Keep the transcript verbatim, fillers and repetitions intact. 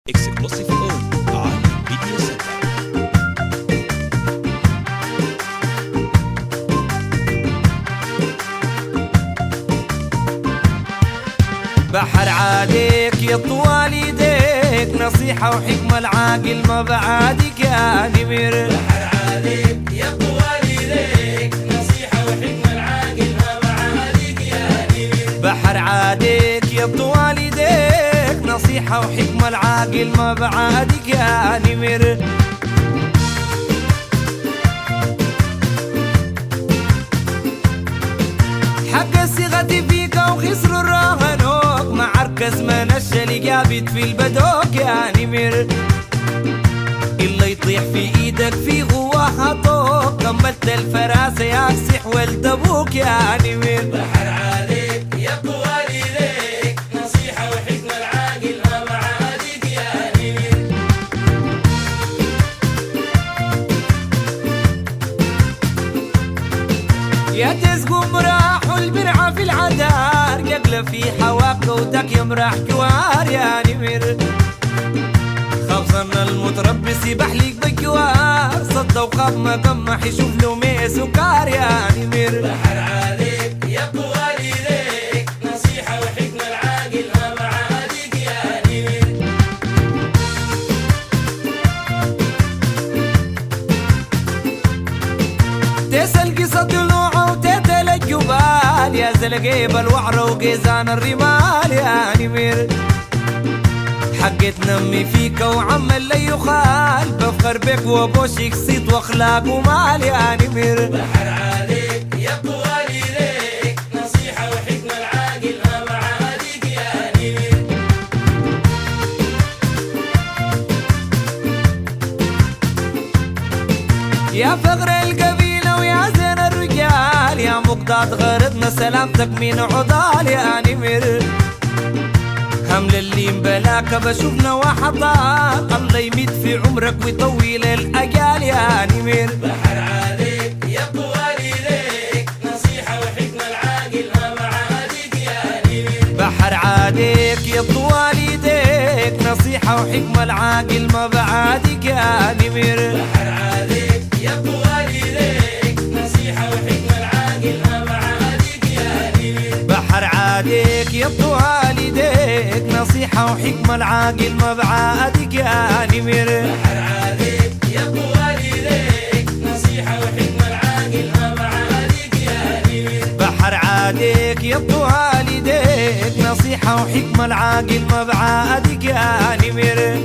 اكسبلوسيف اون على فيديو سنتر. بحر عليك يا طوال ايديك، نصيحة وحكمة العاقل ما بعادك يا نمر. بحر عليك يا طوال ايديك، نصيحة وحكمة العاقل ما بعادك يا نمر. بحر عليك يا طوال ايديك، نصيحة وحكمة العاقل ما بعادك يا نمر. حق الصيغة فيك وخسر الراهنوك، مع عركز من الشلي جابت في البدوك يا نمر. إلا يطيح في ايدك في غواها طوق، كملت الفراسة يا سح والدبوك يا نمر. بحر عليك يا طوال ايديك، نصيحة وحكمة العاقل ما بعادك يا نمر. يا تسقم راح والبرعة في العدار، قبل في حواك ودك يمرح جوار يا نمر. خبصنا المتربس يبحليك بالجوار، صدى وخاف ما قمح يشوف له ميس وكار يا نمر. بحر عليك يا طوال ايديك، نصيحة وحكمة العاقل ما بعادك يا نمر. تسأل قصة ضلوعه وتتل الجبال، يا زلقيب الوعرة وقيزان الرمال يا نمر. حقت نمي فيك وعمل لي يخال، بفخر بك وبوشك صيت واخلاق ومال يا نمر. بحر عليك يا طوال ايديك، نصيحة وحكمة العاقل ما بعادك يا نمر. يا فخر القبيلة ويا زين الرجال، يا مقداد غرضنا سلامتك من عضال يا نمر. حمل اللي مبلاك بشوفنا وحطال، الله يمد في عمرك ويطول الأجال يا نمر. بحر عليك يا طوال ايديك، نصيحة وحكمة العاقل ما بعادك يا نمر. بحر عليك يا طوال ايديك، نصيحة وحكمة العاقل ما بعادك يا نمر. بحر عليك يا طوال ايديك، نصيحة وحكمة العاقل ما بعادك يا نمر. بحر عليك يا طوال ايديك، نصيحة وحكمة العاقل ما بعادك يا نمر. بحر عليك يا طوال ايديك، نصيحة وحكمة العاقل ما بعادك يا نمر. بحر عليك يا طوال ايديك، نصيحة وحكمة العاقل ما بعادك يا نمر.